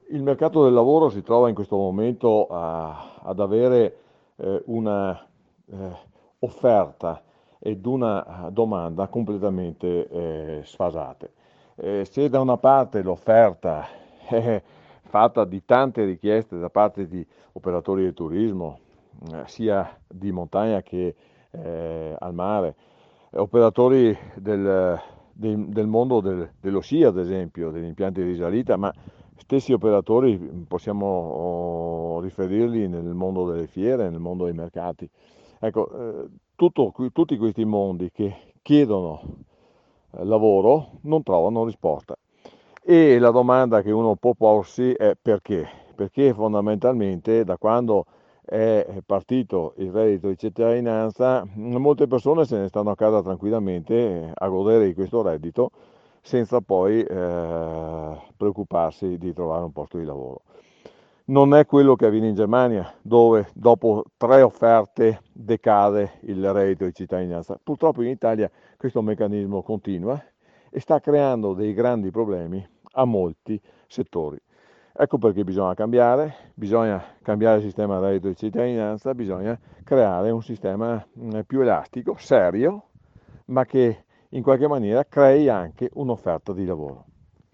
Il mercato del lavoro si trova in questo momento ad avere una eh, offerta ed una domanda completamente sfasate. Se da una parte l'offerta è fatta di tante richieste da parte di operatori del turismo, sia di montagna che al mare, operatori del mondo dello sci, ad esempio, degli impianti di risalita, ma stessi operatori possiamo riferirli nel mondo delle fiere, nel mondo dei mercati. Ecco, tutti questi mondi che chiedono lavoro non trovano risposta. E la domanda che uno può porsi è perché? Perché fondamentalmente da quando è partito il reddito di cittadinanza, molte persone se ne stanno a casa tranquillamente a godere di questo reddito senza poi preoccuparsi di trovare un posto di lavoro. Non è quello che avviene in Germania, dove dopo tre offerte decade il reddito di cittadinanza. Purtroppo in Italia questo meccanismo continua e sta creando dei grandi problemi a molti settori. Ecco perché bisogna cambiare il sistema del reddito di cittadinanza, bisogna creare un sistema più elastico, serio, ma che in qualche maniera crei anche un'offerta di lavoro.